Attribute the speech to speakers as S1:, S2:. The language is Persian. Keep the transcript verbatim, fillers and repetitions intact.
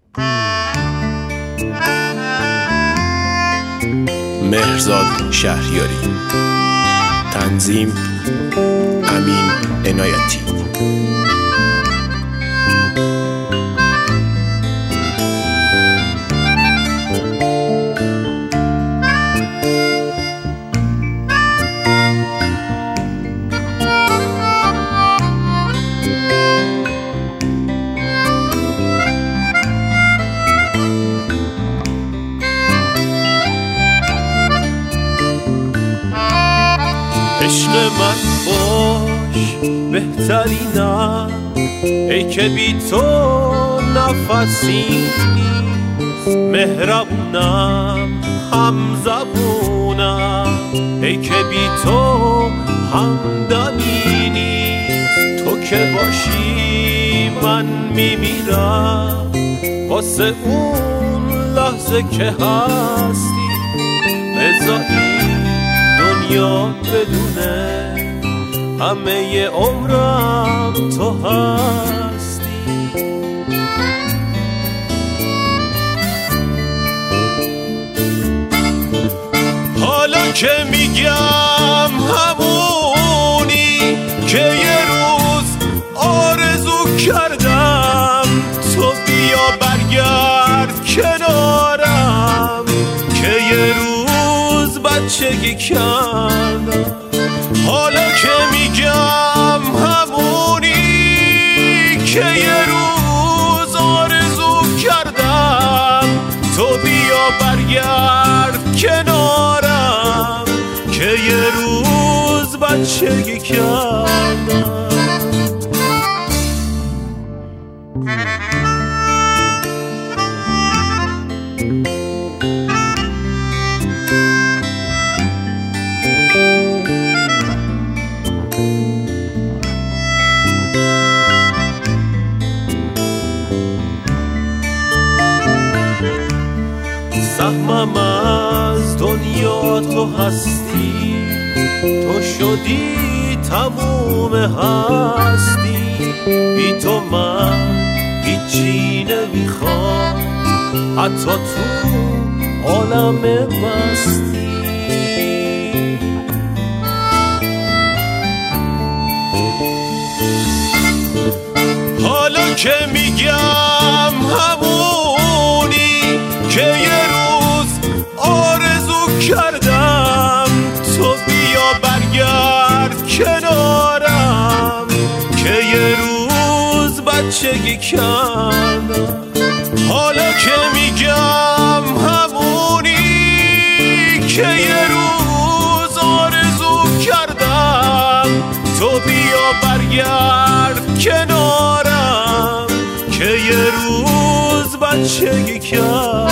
S1: مهرزاد شهریاری. تنظیم امین عنایتی.
S2: عشق من باش بهترینم، ای که بی تو نفسی نیست. مهربونم همزبونم، ای که بی تو همدمی نیست. تو که باشی من میمیرم، واسه اون لحظه که هستی. بذاری دنیا بدونه همه عمرم تو هستی. حالا که میگم همونی که یه روز آرزو کردم، تو بیا برگرد کنارم که یه روز بچگی کردم. حالا که میگم همونی که یه روز آرزو کردم، تو بیا برگرد کنارم که یه روز بچگی کردم. سهمم از دنیا تو هستی، تو شدی تموم هستی. بی تو من هیچی نمیخوام، حتی تو عالم مستی. حالا که میگم همونی که یه روز آرزو کردم، تو بیا برگرد کنارم که یه روز بچگی کردم. حالا که میگم همونی که یه روز آرزو کردم، تو بیا برگرد کنارم که یه روز بچگی کردم.